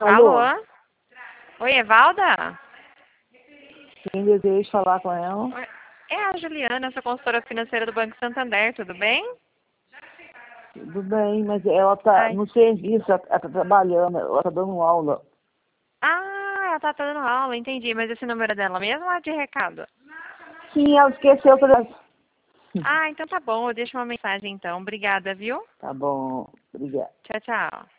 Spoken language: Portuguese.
Alô? Alô? Oi, Evalda? Quem deseja falar com ela? É a Juliana, sua consultora financeira do Banco Santander, tudo bem? Tudo bem, mas ela tá Ai. no serviço, ela tá trabalhando, ela tá dando aula. Ah, ela tá dando aula, entendi. Mas esse número é dela mesmo ou é de recado? Sim, ela esqueceu. Ah, então tá bom, eu deixo uma mensagem então. Obrigada, viu? Tá bom, obrigada. Tchau, tchau.